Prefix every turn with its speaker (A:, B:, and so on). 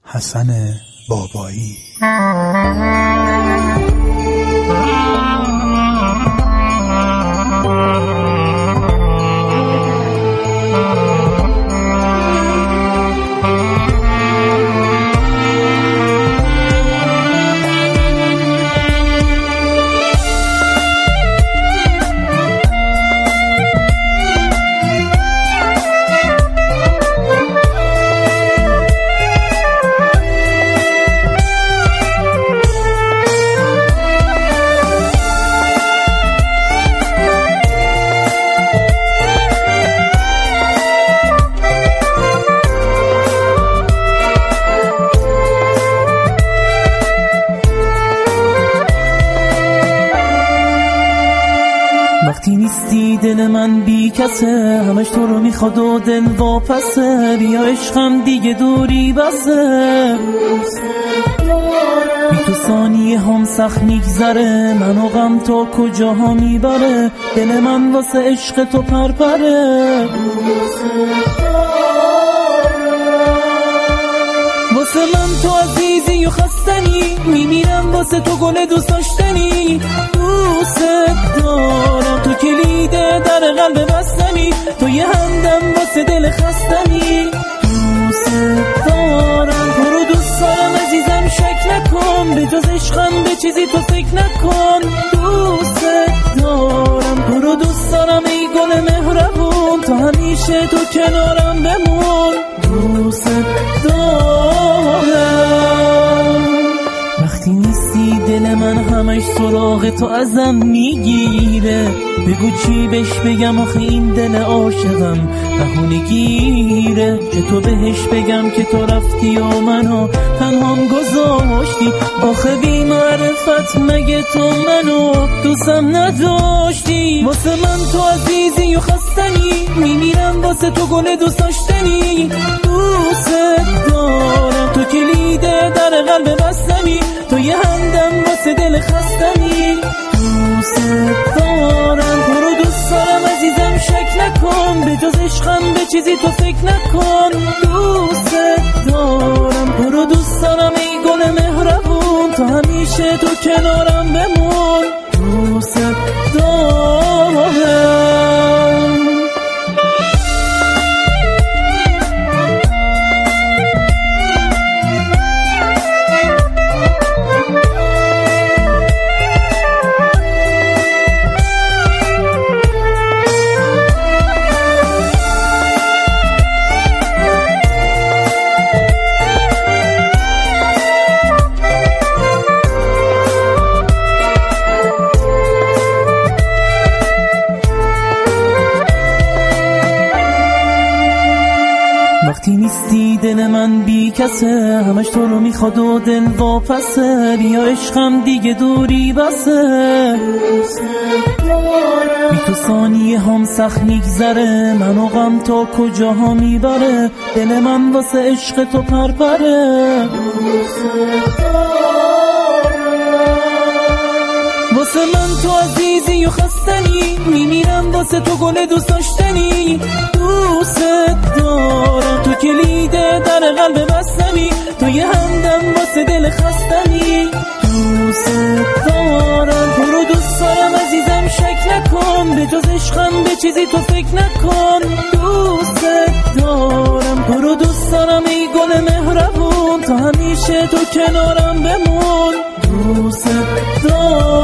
A: حسن بابایی.
B: وقتی نیستی دل من بی کسه، همش تو رو میخواد و دل واپسه. بیا عشقم دیگه دوری بسه، بی تو ثانیه هم سخت میگذره. منو غم تا کجاها میبره، دل من واسه عشق تو پرپره. واسه من تو عزیزی و خستنی، میمیرم واسه تو گل دوست داشتنی. دوست دارم تو کلیده در قلب بستنی، تو یه همدم واسه دل خستنی. دوست دارم تو رو دوست دارم عزیزم، شک نکن به جز عشقم به چیزی تو فکر نکن. دوست دارم تو رو دوست دارم ای گل مهربون، تا همیشه تو کنارم بمون. دوست دارم وقتی نیستی دل من همش سراغ تو ازم میگیره. بگو چی بهش بگم آخه این دل عاشقم بهونه گیره. که تو بهش بگم که تو رفتی و منو تنهام گذاشتی. آخه بی معرفت مگه تو منو دوستم نداشتی. واسه من تو عزیزی و خستنی، میمیرم واسه تو گل دوست داشتنی. دوست دارم تو کلیده در قلب بستنی، تو یه همدم واسه دل خستنی. دوست دارم تو رو دوست دارم عزیزم، شک نکن به جز عشقم به چیزی تو فکر نکن. دوست دارم تو رو دوست دارم ای گل مهربون، تا همیشه تو کنارم بمون. دوست دارم وقتی نیستی دل من بی کسه، همش تو رو میخواد و دل واپسه. بیا عشقم دیگه دوری بسه، بی تو ثانیه هم سخت میگذره. منو غم تا کجاها میبره، دل من واسه عشق تو پرپره. واسه من تو عزیزی و خستنی، میمیرم واسه تو گل دوست داشتنی. دوست دارم تو کلیده در قلب بستنی، تو یه همدم واسه دل خستنی. دوست دارم تو رو دوست دارم عزیزم، شک نکن به جز عشقم به چیزی تو فکر نکن. دوست دارم تو رو دوست دارم ای گل مهربون، تا همیشه تو کنارم بمون. دوست دارم